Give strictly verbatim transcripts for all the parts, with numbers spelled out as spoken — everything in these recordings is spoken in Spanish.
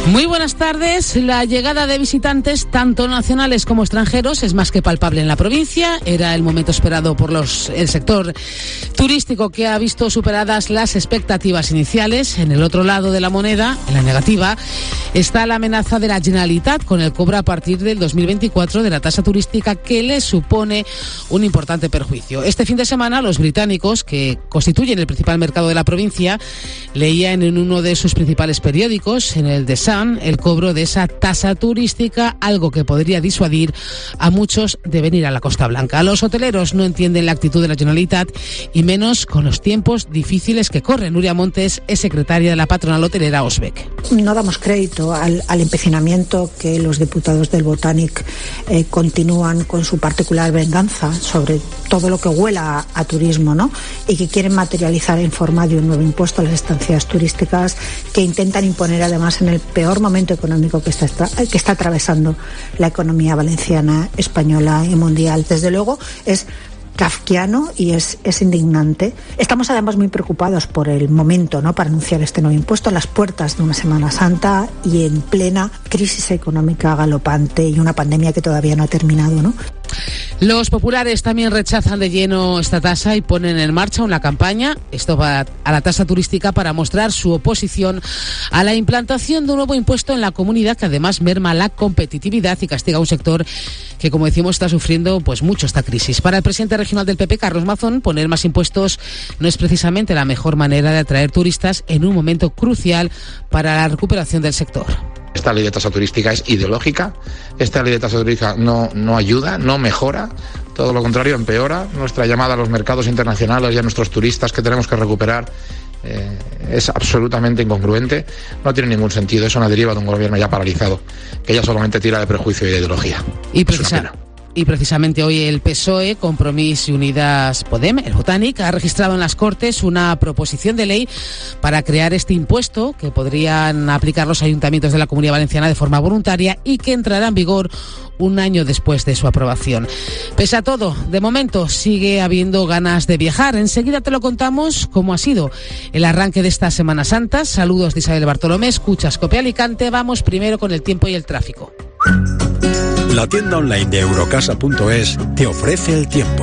Muy buenas tardes. La llegada de visitantes, tanto nacionales como extranjeros, es más que palpable en la provincia. Era el momento esperado por los, el sector turístico, que ha visto superadas las expectativas iniciales. En el otro lado de la moneda, en la negativa, está la amenaza de la Generalitat con el cobro a partir del dos mil veinticuatro de la tasa turística, que le supone un importante perjuicio. Este fin de semana, los británicos, que constituyen el principal mercado de la provincia, leían en uno de sus principales periódicos, en el The Sun, el cobro de esa tasa turística, algo que podría disuadir a muchos de venir a la Costa Blanca. Los hoteleros no entienden la actitud de la Generalitat, y menos con los tiempos difíciles que corren. Nuria Montes es secretaria de la patronal hotelera Osbec. No damos crédito al, al empecinamiento que los diputados del Botanic eh, continúan con su particular venganza sobre todo lo que huela a, a turismo, ¿no? Y que quieren materializar en forma de un nuevo impuesto a las estancias turísticas, que intentan imponer además en el peor momento económico que está, que está atravesando la economía valenciana, española y mundial. Desde luego es kafkiano y es, es indignante. Estamos además muy preocupados por el momento, ¿no?, para anunciar este nuevo impuesto a las puertas de una Semana Santa y en plena crisis económica galopante y una pandemia que todavía no ha terminado, ¿no? Los populares también rechazan de lleno esta tasa y ponen en marcha una campaña, esto va a la tasa turística, para mostrar su oposición a la implantación de un nuevo impuesto en la comunidad, que además merma la competitividad y castiga a un sector que, como decimos, está sufriendo pues mucho esta crisis. Para el presidente regional del P P, Carlos Mazón, poner más impuestos no es precisamente la mejor manera de atraer turistas en un momento crucial para la recuperación del sector. Esta ley de tasa turística es ideológica, esta ley de tasa turística no, no ayuda, no mejora, todo lo contrario, empeora. Nuestra llamada a los mercados internacionales y a nuestros turistas que tenemos que recuperar eh, es absolutamente incongruente, no tiene ningún sentido, es una deriva de un gobierno ya paralizado, que ya solamente tira de prejuicio y de ideología. Y precisa- Y precisamente hoy el P S O E, Compromís y Unidas Podem, el Botanic, ha registrado en las Cortes una proposición de ley para crear este impuesto que podrían aplicar los ayuntamientos de la Comunidad Valenciana de forma voluntaria y que entrará en vigor un año después de su aprobación. Pese a todo, de momento sigue habiendo ganas de viajar. Enseguida te lo contamos cómo ha sido el arranque de esta Semana Santa. Saludos de Isabel Bartolomé, escuchas Cope Alicante. Vamos primero con el tiempo y el tráfico. La tienda online de Eurocasa punto es te ofrece el tiempo.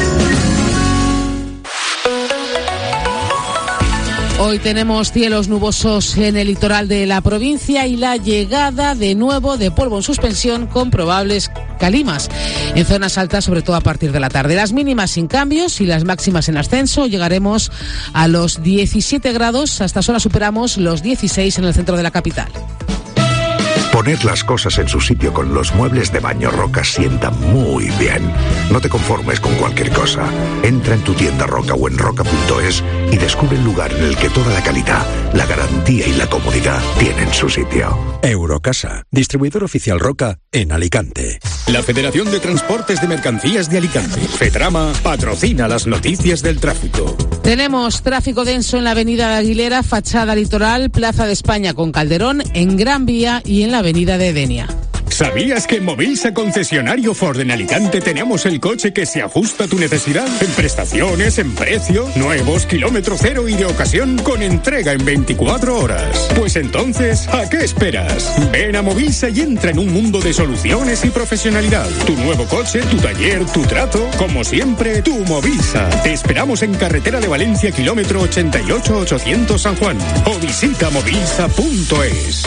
Hoy tenemos cielos nubosos en el litoral de la provincia y la llegada de nuevo de polvo en suspensión con probables calimas en zonas altas, sobre todo a partir de la tarde. Las mínimas sin cambios y las máximas en ascenso. Llegaremos a los diecisiete grados, hasta ahora superamos los dieciséis en el centro de la capital. Poner las cosas en su sitio con los muebles de Baño Roca sienta muy bien. No te conformes con cualquier cosa. Entra en tu tienda Roca o en roca punto es y descubre el lugar en el que toda la calidad, la garantía y la comodidad tienen su sitio. Eurocasa, distribuidor oficial Roca en Alicante. La Federación de Transportes de Mercancías de Alicante, FETRAMA, patrocina las noticias del tráfico. Tenemos tráfico denso en la avenida de Aguilera, fachada litoral, Plaza de España con Calderón, en Gran Vía y en la avenida de Edenia. ¿Sabías que en Movilsa Concesionario Ford en Alicante tenemos el coche que se ajusta a tu necesidad? En prestaciones, en precio, nuevos, kilómetro cero y de ocasión con entrega en veinticuatro horas. Pues entonces, ¿a qué esperas? Ven a Movilsa y entra en un mundo de soluciones y profesionalidad. Tu nuevo coche, tu taller, tu trato, como siempre, tu Movilsa. Te esperamos en carretera de Valencia, kilómetro ochenta y ocho ochocientos San Juan. O visita movilsa punto es.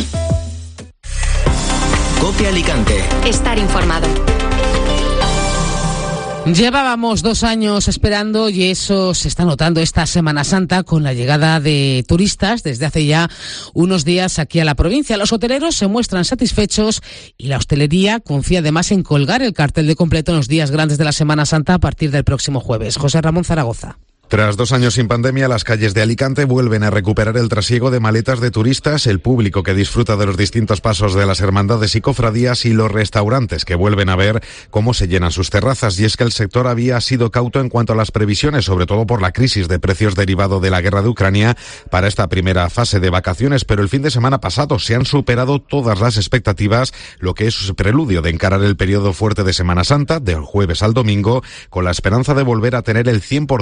Cope Alicante. Estar informado. Llevábamos dos años esperando y eso se está notando esta Semana Santa con la llegada de turistas desde hace ya unos días aquí a la provincia. Los hoteleros se muestran satisfechos y la hostelería confía además en colgar el cartel de completo en los días grandes de la Semana Santa a partir del próximo jueves. José Ramón Zaragoza. Tras dos años sin pandemia, las calles de Alicante vuelven a recuperar el trasiego de maletas de turistas, el público que disfruta de los distintos pasos de las hermandades y cofradías y los restaurantes que vuelven a ver cómo se llenan sus terrazas. Y es que el sector había sido cauto en cuanto a las previsiones, sobre todo por la crisis de precios derivado de la guerra de Ucrania para esta primera fase de vacaciones, pero el fin de semana pasado se han superado todas las expectativas, lo que es preludio de encarar el periodo fuerte de Semana Santa, del jueves al domingo, con la esperanza de volver a tener el cien por ciento de aforo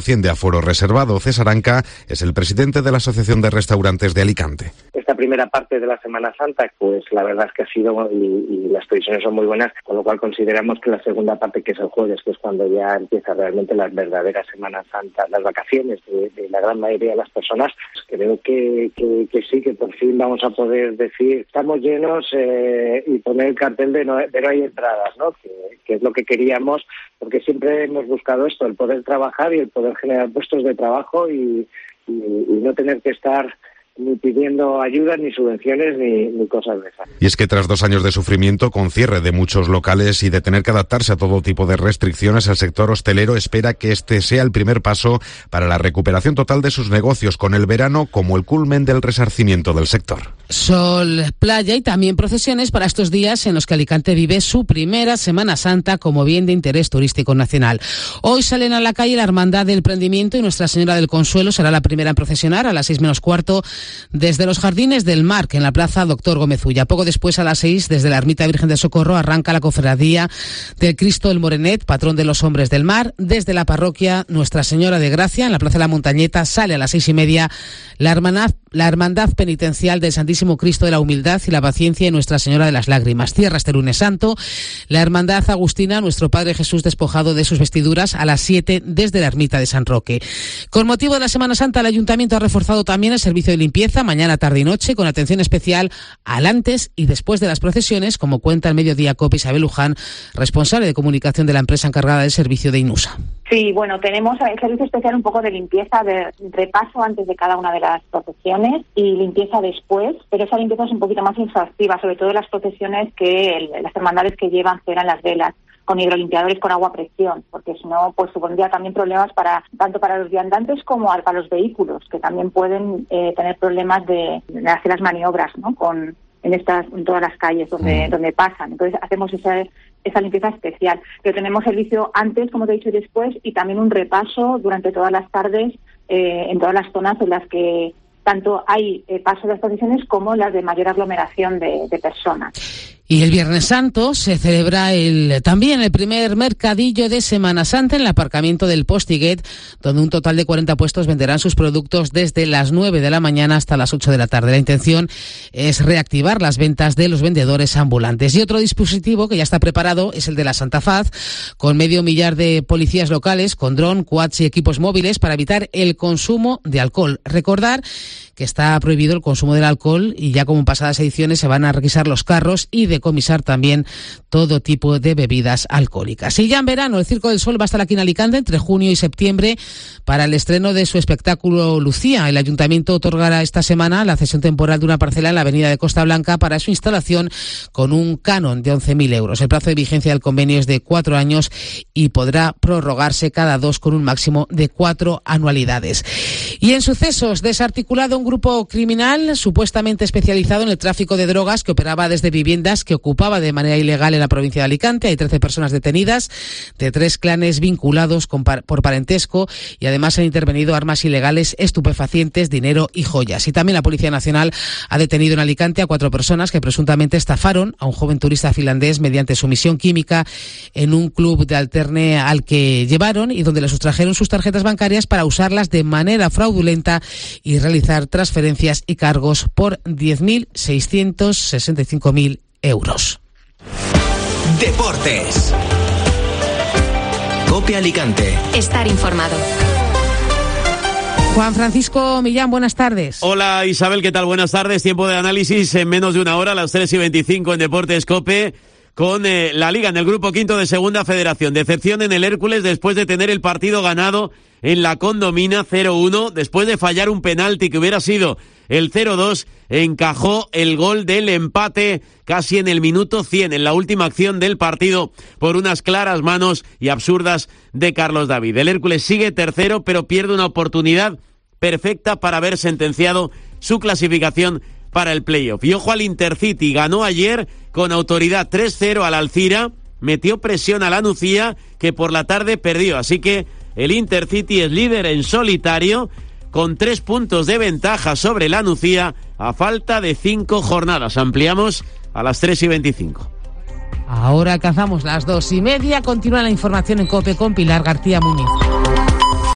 aforo reservado. César Anca es el presidente de la Asociación de Restaurantes de Alicante. Esta primera parte de la Semana Santa, pues la verdad es que ha sido, y, y las previsiones son muy buenas, con lo cual consideramos que la segunda parte, que es el jueves, que es cuando ya empieza realmente la verdadera Semana Santa, las vacaciones de, de la gran mayoría de las personas, pues creo que, que, que sí, que por fin vamos a poder decir, estamos llenos eh, y poner el cartel de no, de no hay entradas, ¿no? Que, que es lo que queríamos, porque siempre hemos buscado esto, el poder trabajar y el poder generar puestos de trabajo y, y, y no tener que estar ni pidiendo ayudas, ni subvenciones, ni, ni cosas de esas. Y es que tras dos años de sufrimiento, con cierre de muchos locales y de tener que adaptarse a todo tipo de restricciones, el sector hostelero espera que este sea el primer paso para la recuperación total de sus negocios, con el verano como el culmen del resarcimiento del sector. Sol, playa y también procesiones para estos días en los que Alicante vive su primera Semana Santa como bien de interés turístico nacional. Hoy salen a la calle la Hermandad del Prendimiento y Nuestra Señora del Consuelo será la primera en procesionar a las seis menos cuarto desde los Jardines del Mar, en la Plaza Doctor Gómez Ulla. Poco después, a las seis, desde la Ermita Virgen del Socorro, arranca la cofradía del Cristo del Morenet, patrón de los hombres del mar. Desde la parroquia Nuestra Señora de Gracia, en la Plaza de la Montañeta, sale a las seis y media la hermandad, la hermandad penitencial del Santísimo Cristo de la Humildad y la Paciencia y Nuestra Señora de las Lágrimas. Cierra este lunes santo la Hermandad Agustina, Nuestro Padre Jesús despojado de sus vestiduras, a las siete desde la Ermita de San Roque. Con motivo de la Semana Santa, el Ayuntamiento ha reforzado también el servicio de limpieza mañana, tarde y noche, con atención especial al antes y después de las procesiones, como cuenta el Mediodía COPE Isabel Luján, responsable de comunicación de la empresa encargada del servicio de Inusa. Sí, bueno, tenemos el servicio especial un poco de limpieza, de repaso antes de cada una de las procesiones y limpieza después, pero esa limpieza es un poquito más exhaustiva, sobre todo en las procesiones que el, las hermandades que llevan cera en las velas, con hidrolimpiadores con agua a presión, porque si no, pues supondría también problemas para tanto para los viandantes como para los vehículos, que también pueden eh, tener problemas de, de hacer las maniobras, ¿no? Con en estas en todas las calles donde mm. donde pasan. Entonces hacemos esa esa limpieza especial. Pero tenemos servicio antes, como te he dicho, y después, y también un repaso durante todas las tardes eh, en todas las zonas en las que tanto hay eh, paso de las procesiones como las de mayor aglomeración de, de personas. Y el Viernes Santo se celebra el también el primer mercadillo de Semana Santa en el aparcamiento del Postiguet, donde un total de cuarenta puestos venderán sus productos desde las nueve de la mañana hasta las ocho de la tarde. La intención es reactivar las ventas de los vendedores ambulantes. Y otro dispositivo que ya está preparado es el de la Santa Faz, con medio millar de policías locales, con dron, quads y equipos móviles para evitar el consumo de alcohol. Recordar que está prohibido el consumo del alcohol y ya como en pasadas ediciones se van a requisar los carros y decomisar también todo tipo de bebidas alcohólicas. Y ya en verano el Circo del Sol va a estar aquí en Alicante entre junio y septiembre para el estreno de su espectáculo Lucía. El Ayuntamiento otorgará esta semana la cesión temporal de una parcela en la avenida de Costa Blanca para su instalación con un canon de once mil euros. El plazo de vigencia del convenio es de cuatro años y podrá prorrogarse cada dos con un máximo de cuatro anualidades. Y en sucesos, desarticulado un grupo criminal supuestamente especializado en el tráfico de drogas que operaba desde viviendas que ocupaba de manera ilegal en la provincia de Alicante. Hay trece personas detenidas de tres clanes vinculados con par- por parentesco y además han intervenido armas ilegales, estupefacientes, dinero y joyas. Y también la Policía Nacional ha detenido en Alicante a cuatro personas que presuntamente estafaron a un joven turista finlandés mediante sumisión química en un club de alterne al que llevaron y donde le sustrajeron sus tarjetas bancarias para usarlas de manera fraudulenta y realizar transferencias y cargos por diez mil seiscientos sesenta y cinco mil euros. Deportes. COPE Alicante. Estar informado. Juan Francisco Millán, buenas tardes. Hola Isabel, ¿qué tal? Buenas tardes. Tiempo de análisis en menos de una hora, a las tres y veinticinco en Deportes COPE. Con eh, la Liga en el Grupo Quinto de Segunda Federación. Decepción en el Hércules después de tener el partido ganado en la Condomina cero uno. Después de fallar un penalti que hubiera sido el cero dos, encajó el gol del empate casi en el minuto cien, en la última acción del partido, por unas claras manos y absurdas de Carlos David. El Hércules sigue tercero, pero pierde una oportunidad perfecta para haber sentenciado su clasificación para el playoff. Y ojo al Intercity, ganó ayer con autoridad tres cero al Alcira, metió presión a la Nucía, que por la tarde perdió. Así que el Intercity es líder en solitario, con tres puntos de ventaja sobre la Nucía, a falta de cinco jornadas. Ampliamos a las tres y veinticinco. Ahora alcanzamos las dos y media. Continúa la información en COPE con Pilar García Muñiz.